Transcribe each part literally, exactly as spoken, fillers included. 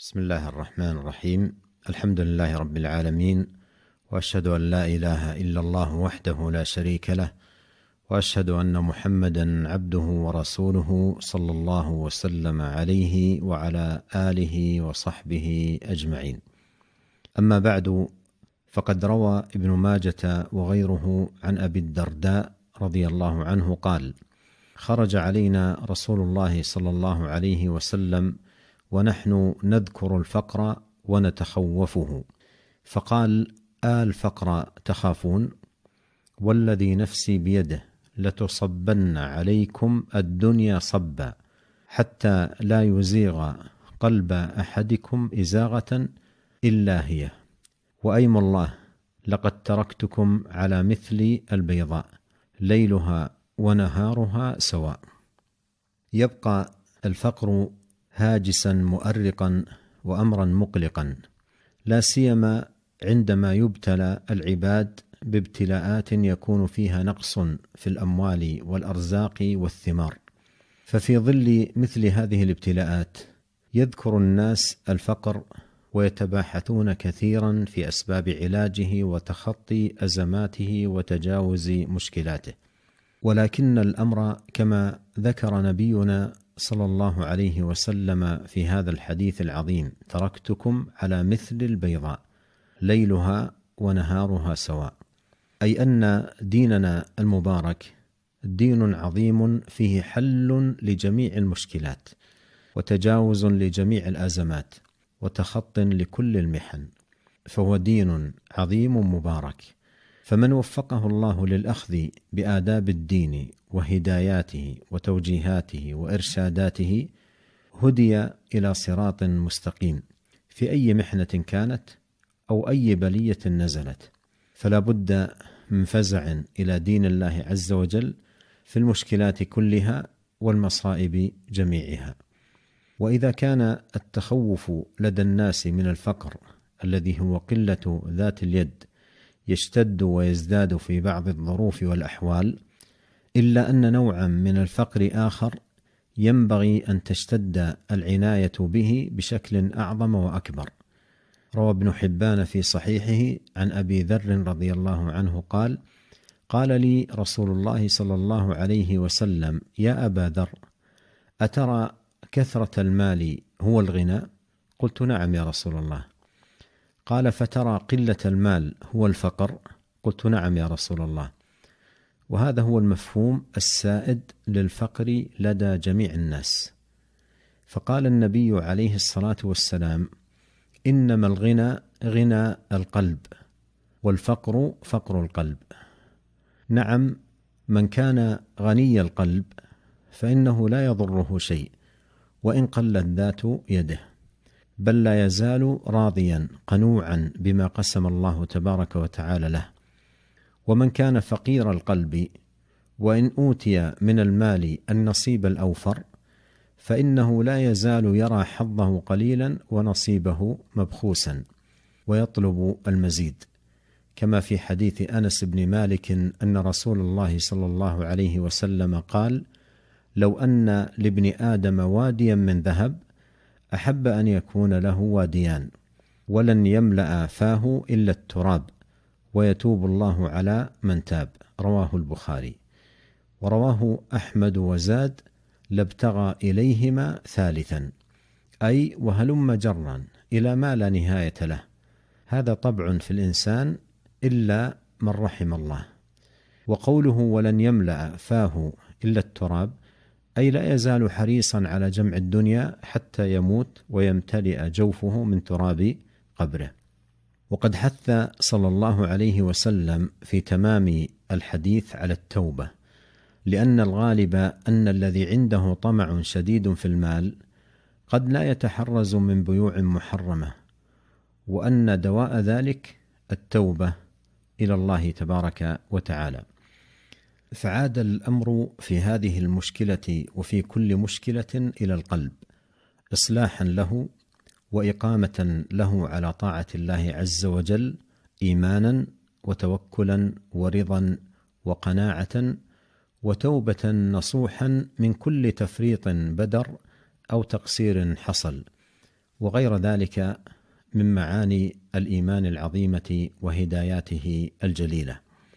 بسم الله الرحمن الرحيم. الحمد لله رب العالمين، وأشهد أن لا إله إلا الله وحده لا شريك له، وأشهد أن محمدا عبده ورسوله صلى الله وسلم عليه وعلى آله وصحبه أجمعين. أما بعد، فقد روى ابن ماجة وغيره عن أبي الدرداء رضي الله عنه قال: خرج علينا رسول الله صلى الله عليه وسلم ونحن نذكر الفقر ونتخوفه، فقال: آه الفقر تخافون؟ والذي نفسي بيده لتصبن عليكم الدنيا صبا حتى لا يزيغ قلب أحدكم إزاغة إلا هي، وأيم الله لقد تركتكم على مثل البيضاء ليلها ونهارها سواء. يبقى الفقر هاجسا مؤرقا وأمرا مقلقا، لا سيما عندما يبتلى العباد بابتلاءات يكون فيها نقص في الأموال والأرزاق والثمار. ففي ظل مثل هذه الابتلاءات يذكر الناس الفقر ويتباحثون كثيرا في أسباب علاجه وتخطي أزماته وتجاوز مشكلاته، ولكن الأمر كما ذكر نبينا صلى الله عليه وسلم في هذا الحديث العظيم: تركتكم على مثل البيضاء ليلها ونهارها سواء، أي أن ديننا المبارك دين عظيم فيه حل لجميع المشكلات وتجاوز لجميع الأزمات وتخط لكل المحن، فهو دين عظيم مبارك. فمن وفقه الله للأخذ بآداب الدين وهداياته وتوجيهاته وإرشاداته هدي إلى صراط مستقيم في أي محنة كانت أو أي بلية نزلت، فلا بد من فزع إلى دين الله عز وجل في المشكلات كلها والمصائب جميعها. وإذا كان التخوف لدى الناس من الفقر الذي هو قلة ذات اليد يشتد ويزداد في بعض الظروف والأحوال، إلا أن نوعا من الفقر آخر ينبغي أن تشتد العناية به بشكل أعظم وأكبر. روى ابن حبان في صحيحه عن أبي ذر رضي الله عنه قال: قال لي رسول الله صلى الله عليه وسلم: يا أبا ذر، أترى كثرة المال هو الغنى؟ قلت: نعم يا رسول الله. قال: فترى قلة المال هو الفقر؟ قلت: نعم يا رسول الله. وهذا هو المفهوم السائد للفقر لدى جميع الناس. فقال النبي عليه الصلاة والسلام: إنما الغنى غنى القلب، والفقر فقر القلب. نعم، من كان غني القلب فإنه لا يضره شيء وإن قلت ذات يده، بل لا يزال راضيا قنوعا بما قسم الله تبارك وتعالى له. ومن كان فقير القلب وإن أوتي من المال النصيب الأوفر فإنه لا يزال يرى حظه قليلا ونصيبه مبخوسا ويطلب المزيد، كما في حديث أنس بن مالك أن رسول الله صلى الله عليه وسلم قال: لو أن لابن آدم واديا من ذهب أحب أن يكون له واديان، ولن يملأ فاه إلا التراب، ويتوب الله على من تاب. رواه البخاري. ورواه أحمد وزاد: لابتغى إليهما ثالثا، أي وهلم جرا إلى ما لا نهاية له. هذا طبع في الإنسان إلا من رحم الله. وقوله ولن يملأ فاه إلا التراب، أي لا يزال حريصا على جمع الدنيا حتى يموت ويمتلئ جوفه من تراب قبره. وقد حث صلى الله عليه وسلم في تمام الحديث على التوبة، لأن الغالب أن الذي عنده طمع شديد في المال قد لا يتحرز من بيوع محرمة، وأن دواء ذلك التوبة إلى الله تبارك وتعالى. فعاد الأمر في هذه المشكلة وفي كل مشكلة إلى القلب، إصلاحا له وإقامة له على طاعة الله عز وجل، إيمانا وتوكلا ورضا وقناعة وتوبة نصوحا من كل تفريط بدر أو تقصير حصل، وغير ذلك من معاني الإيمان العظيمة وهداياته الجليلة.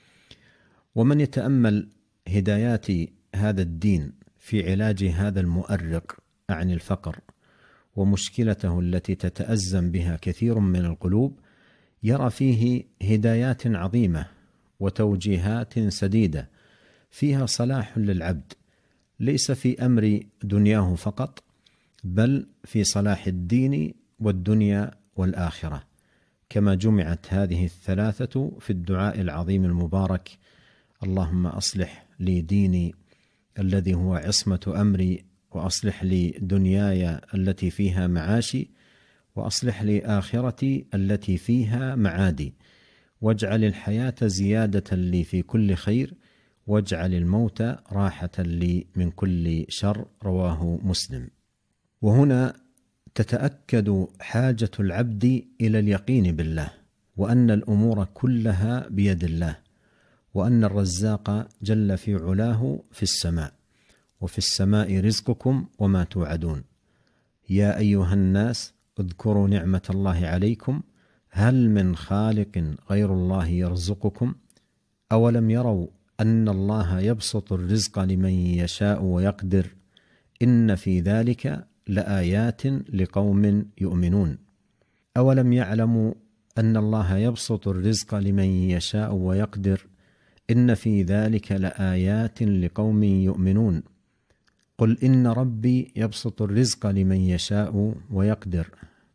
ومن يتأمل هدايات هذا الدين في علاج هذا المؤرق عن الفقر ومشكلته التي تتأزم بها كثير من القلوب يرى فيه هدايات عظيمة وتوجيهات سديدة فيها صلاح للعبد، ليس في أمر دنياه فقط، بل في صلاح الدين والدنيا والآخرة، كما جمعت هذه الثلاثة في الدعاء العظيم المبارك: اللهم أصلح لي ديني الذي هو عصمة أمري، وأصلح لي دنياي التي فيها معاشي، وأصلح لي آخرتي التي فيها معادي، واجعل الحياة زيادة لي في كل خير، واجعل الموت راحة لي من كل شر. رواه مسلم. وهنا تتأكد حاجة العبد إلى اليقين بالله، وأن الأمور كلها بيد الله، وأن الرزاق جل في علاه في السماء، وفي السماء رزقكم وما توعدون. يا أيها الناس اذكروا نعمة الله عليكم هل من خالق غير الله يرزقكم أولم يروا أن الله يبسط الرزق لمن يشاء ويقدر إن في ذلك لآيات لقوم يؤمنون. أولم يعلموا أن الله يبسط الرزق لمن يشاء ويقدر إن في ذلك لآيات لقوم يؤمنون. قل إن ربي يبسط الرزق لمن يشاء ويقدر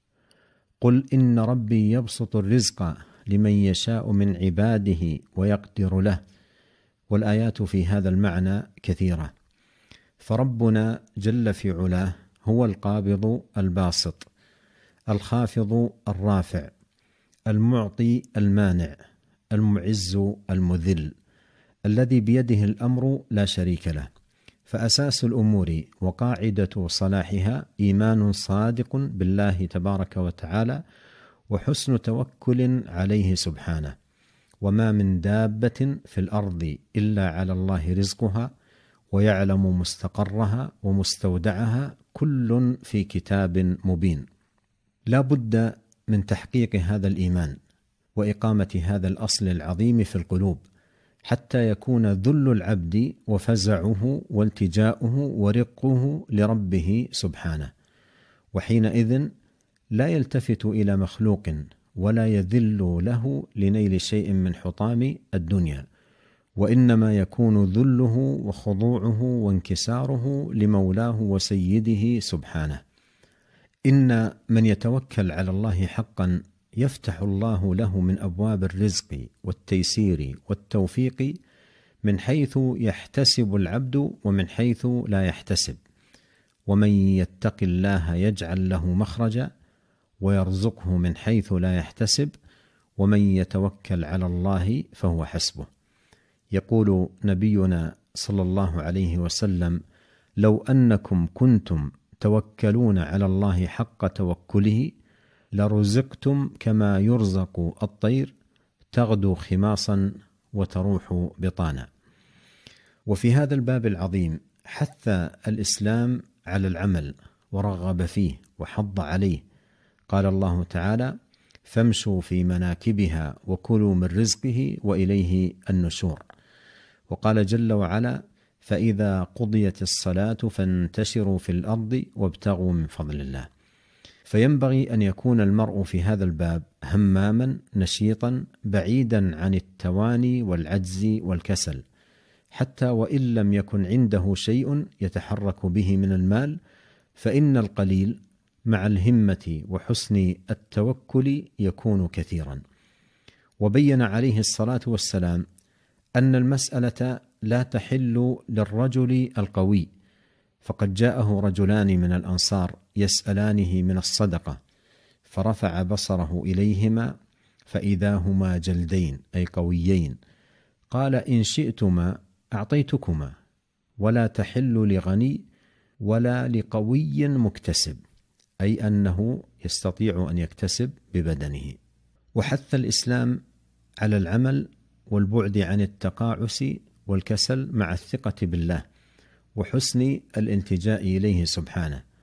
قل إن ربي يبسط الرزق لمن يشاء من عباده ويقدر له. والآيات في هذا المعنى كثيرة، فربنا جل في علاه هو القابض الباسط، الخافض الرافع، المعطي المانع، المعز المذل، الذي بيده الأمر لا شريك له. فأساس الأمور وقاعدة صلاحها إيمان صادق بالله تبارك وتعالى، وحسن توكل عليه سبحانه. وما من دابة في الأرض إلا على الله رزقها ويعلم مستقرها ومستودعها، كل في كتاب مبين. لا بد من تحقيق هذا الإيمان وإقامة هذا الأصل العظيم في القلوب، حتى يكون ذل العبد وفزعه والتجاؤه ورقه لربه سبحانه، وحينئذ لا يلتفت إلى مخلوق ولا يذل له لنيل شيء من حطام الدنيا، وإنما يكون ذله وخضوعه وانكساره لمولاه وسيده سبحانه. إن من يتوكل على الله حقا يفتح الله له من أبواب الرزق والتيسير والتوفيق من حيث يحتسب العبد ومن حيث لا يحتسب. ومن يتق الله يجعل له مخرجا ويرزقه من حيث لا يحتسب، ومن يتوكل على الله فهو حسبه. يقول نبينا صلى الله عليه وسلم: لو أنكم كنتم توكلون على الله حق توكله لرزقتم كما يرزق الطير تغدو خماصا وتروح بطانا. وفي هذا الباب العظيم حث الإسلام على العمل ورغب فيه وحض عليه. قال الله تعالى: فامشوا في مناكبها وكلوا من رزقه وإليه النشور. وقال جل وعلا: فإذا قضيت الصلاة فانتشروا في الأرض وابتغوا من فضل الله. فينبغي أن يكون المرء في هذا الباب هماما نشيطا بعيدا عن التواني والعجز والكسل، حتى وإن لم يكن عنده شيء يتحرك به من المال، فإن القليل مع الهمة وحسن التوكل يكون كثيرا. وبين عليه الصلاة والسلام أن المسألة لا تحل للرجل القوي، فقد جاءه رجلان من الأنصار يسألانه من الصدقة، فرفع بصره إليهما فإذا هما جلدين أي قويين، قال: إن شئتما أعطيتكما، ولا تحل لغني ولا لقوي مكتسب، أي أنه يستطيع أن يكتسب ببدنه. وحث الإسلام على العمل والبعد عن التقاعس والكسل مع الثقة بالله وحسن الالتجاء إليه سبحانه.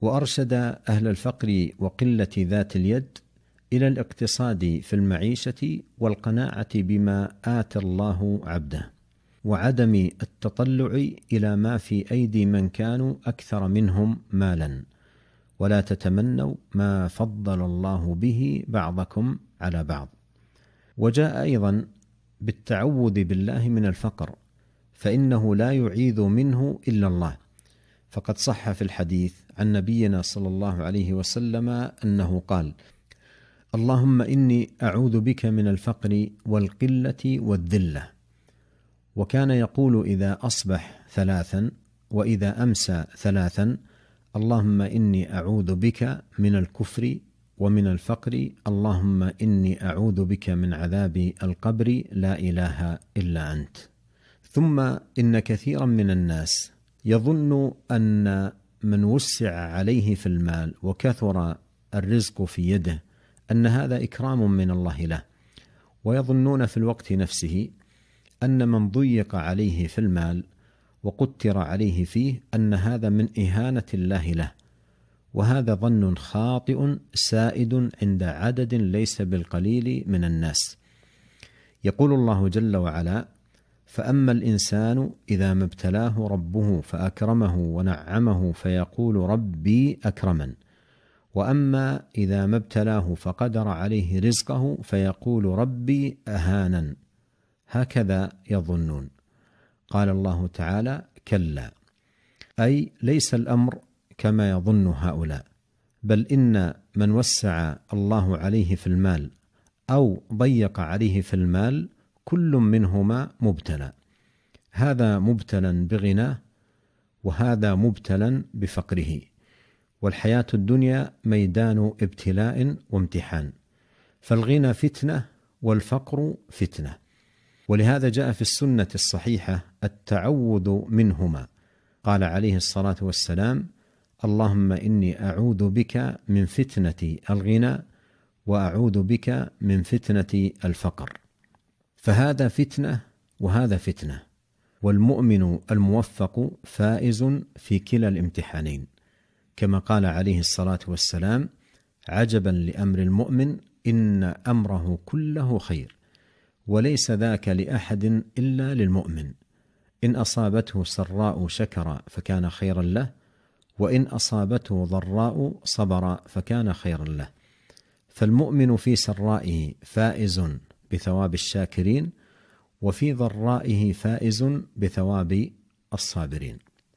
وأرشد أهل الفقر وقلة ذات اليد إلى الاقتصاد في المعيشة والقناعة بما آتى الله عبده، وعدم التطلع إلى ما في أيدي من كانوا أكثر منهم مالا، ولا تتمنوا ما فضل الله به بعضكم على بعض. وجاء أيضا بالتعوذ بالله من الفقر، فإنه لا يعيذ منه إلا الله، فقد صح في الحديث عن نبينا صلى الله عليه وسلم أنه قال: اللهم إني أعوذ بك من الفقر والقلة والذلة. وكان يقول إذا أصبح ثلاثا وإذا أمسى ثلاثا: اللهم إني أعوذ بك من الكفر ومن الفقر، اللهم إني أعوذ بك من عذاب القبر، لا إله إلا أنت. ثم إن كثيرا من الناس يظن أن من وسع عليه في المال وكثر الرزق في يده أن هذا إكرام من الله له، ويظنون في الوقت نفسه أن من ضيق عليه في المال وقتر عليه فيه أن هذا من إهانة الله له، وهذا ظن خاطئ سائد عند عدد ليس بالقليل من الناس. يقول الله جل وعلا: فأما الإنسان إذا ما ابتلاه ربه فأكرمه ونعمه فيقول ربي أكرمن، وأما إذا ما ابتلاه فقدر عليه رزقه فيقول ربي أهانن. هكذا يظنون. قال الله تعالى: كلا، أي ليس الأمر كما يظن هؤلاء، بل إن من وسع الله عليه في المال أو ضيق عليه في المال كل منهما مبتلى، هذا مبتلى بغناه وهذا مبتلى بفقره، والحياة الدنيا ميدان ابتلاء وامتحان، فالغنى فتنة والفقر فتنة. ولهذا جاء في السنة الصحيحة التعوذ منهما، قال عليه الصلاة والسلام: اللهم إني أعوذ بك من فتنة الغنى وأعوذ بك من فتنة الفقر. فهذا فتنة وهذا فتنة، والمؤمن الموفق فائز في كلا الامتحانين، كما قال عليه الصلاة والسلام: عجبا لأمر المؤمن إن أمره كله خير، وليس ذاك لأحد إلا للمؤمن، إن أصابته سراء شكر فكان خيرا له، وإن أصابته ضراء صبر فكان خيرا له. فالمؤمن في سرائه فائز بثواب الشاكرين، وفي ضرائه فائز بثواب الصابرين.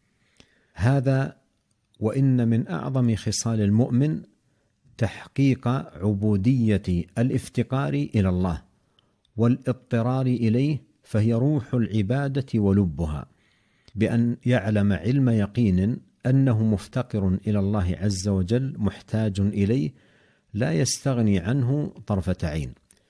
هذا وإن من أعظم خصال المؤمن تحقيق عبودية الافتقار إلى الله والاضطرار إليه، فهي روح العبادة ولبها، بأن يعلم علم يقين أنه مفتقر إلى الله عز وجل محتاج إليه لا يستغني عنه طرفة عين.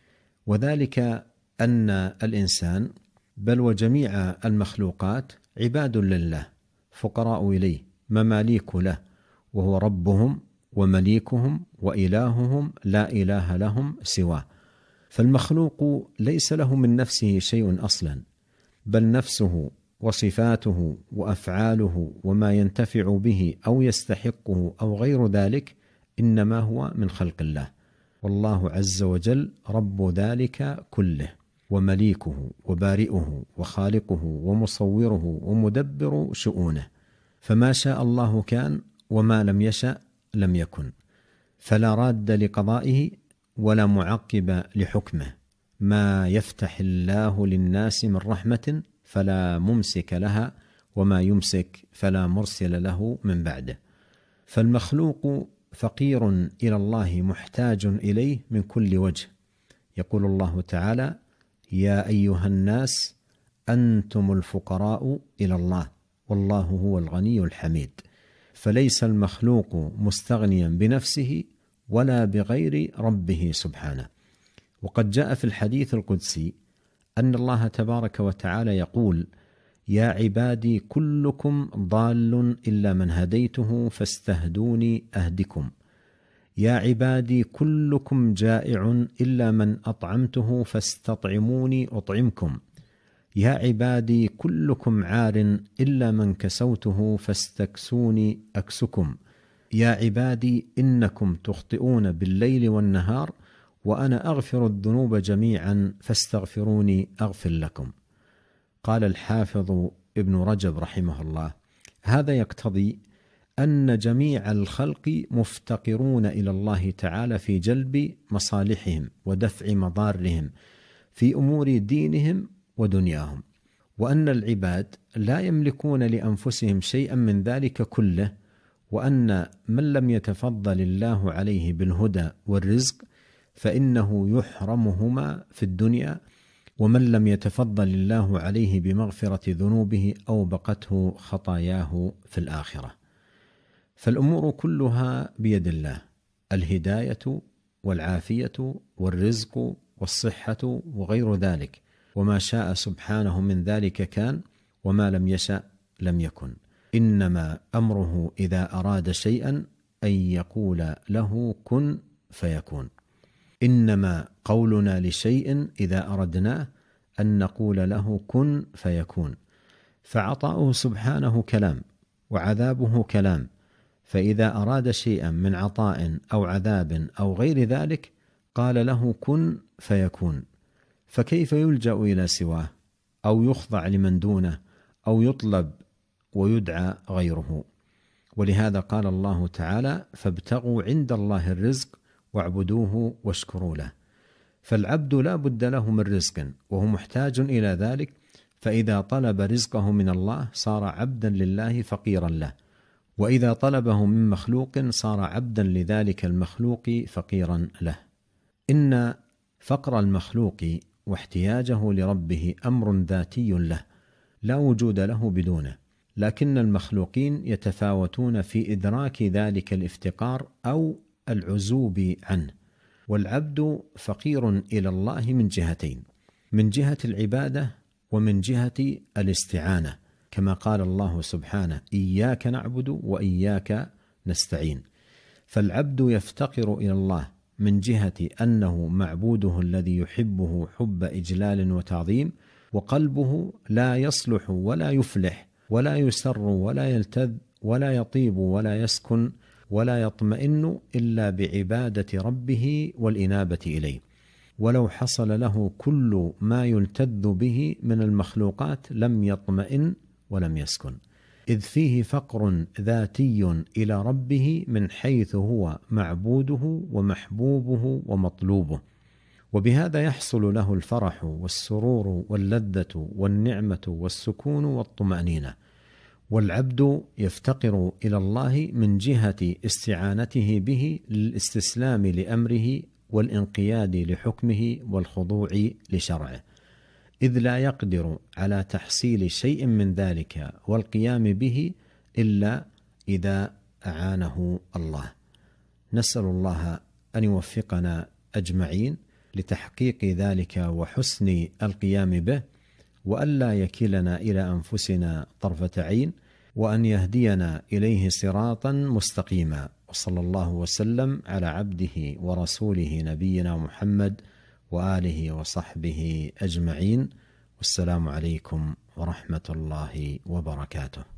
وذلك أن الإنسان بل وجميع المخلوقات عباد لله فقراء إليه مماليك له، وهو ربهم ومليكهم وإلههم لا إله لهم سواه. فالمخلوق ليس له من نفسه شيء أصلا، بل نفسه وصفاته وأفعاله وما ينتفع به أو يستحقه أو غير ذلك إنما هو من خلق الله، والله عز وجل رب ذلك كله ومليكه وبارئه وخالقه ومصوره ومدبر شؤونه، فما شاء الله كان وما لم يشأ لم يكن، فلا راد لقضائه ولا معقب لحكمه. ما يفتح الله للناس من رحمة فلا ممسك لها، وما يمسك فلا مرسل له من بعده. فالمخلوق فقير إلى الله محتاج إليه من كل وجه. يقول الله تعالى: يا أيها الناس أنتم الفقراء إلى الله والله هو الغني الحميد. فليس المخلوق مستغنيا بنفسه ولا بغير ربه سبحانه. وقد جاء في الحديث القدسي أن الله تبارك وتعالى يقول: يا عبادي كلكم ضال إلا من هديته فاستهدوني أهدكم، يا عبادي كلكم جائع إلا من أطعمته فاستطعموني أطعمكم، يا عبادي كلكم عار إلا من كسوته فاستكسوني أكسكم، يا عبادي إنكم تخطئون بالليل والنهار وأنا أغفر الذنوب جميعا فاستغفروني أغفر لكم. قال الحافظ ابن رجب رحمه الله: هذا يقتضي أن جميع الخلق مفتقرون إلى الله تعالى في جلب مصالحهم ودفع مضارهم في أمور دينهم ودنياهم، وأن العباد لا يملكون لأنفسهم شيئا من ذلك كله، وأن من لم يتفضل الله عليه بالهدى والرزق فإنه يحرمهما في الدنيا، ومن لم يتفضل الله عليه بمغفرة ذنوبه أوبقته خطاياه في الآخرة. فالأمور كلها بيد الله، الهداية والعافية والرزق والصحة وغير ذلك، وما شاء سبحانه من ذلك كان، وما لم يشأ لم يكن. إنما أمره إذا أراد شيئا أن يقول له كن فيكون. إنما قولنا لشيء إذا أردناه أن نقول له كن فيكون. فعطاؤه سبحانه كلام، وعذابه كلام، فإذا أراد شيئا من عطاء أو عذاب أو غير ذلك قال له كن فيكون. فكيف يلجأ إلى سواه أو يخضع لمن دونه أو يطلب ويدعى غيره؟ ولهذا قال الله تعالى: فابتغوا عند الله الرزق واعبدوه واشكروا له. فالعبد لا بد له من رزق وهو محتاج إلى ذلك، فإذا طلب رزقه من الله صار عبدا لله فقيرا له، وإذا طلبه من مخلوق صار عبدا لذلك المخلوق فقيرا له. إن فقر المخلوق واحتياجه لربه أمر ذاتي له لا وجود له بدونه، لكن المخلوقين يتفاوتون في إدراك ذلك الافتقار أو العزوب عنه. والعبد فقير إلى الله من جهتين: من جهة العبادة ومن جهة الاستعانة، كما قال الله سبحانه: إياك نعبد وإياك نستعين. فالعبد يفتقر إلى الله من جهة أنه معبوده الذي يحبه حب إجلال وتعظيم، وقلبه لا يصلح ولا يفلح ولا يسر ولا يلتذ ولا يطيب ولا يسكن ولا يطمئن إلا بعبادة ربه والإنابة إليه. ولو حصل له كل ما يلتذ به من المخلوقات لم يطمئن ولم يسكن، إذ فيه فقر ذاتي إلى ربه من حيث هو معبوده ومحبوبه ومطلوبه، وبهذا يحصل له الفرح والسرور واللذة والنعمة والسكون والطمأنينة. والعبد يفتقر إلى الله من جهة استعانته به للاستسلام لأمره والانقياد لحكمه والخضوع لشرعه، إذ لا يقدر على تحصيل شيء من ذلك والقيام به إلا إذا أعانه الله. نسأل الله أن يوفقنا أجمعين لتحقيق ذلك وحسن القيام به، وألا يكلنا إلى أنفسنا طرفة عين، وأن يهدينا إليه صراطا مستقيما. وصلى الله وسلم على عبده ورسوله نبينا محمد وآله وصحبه أجمعين، والسلام عليكم ورحمة الله وبركاته.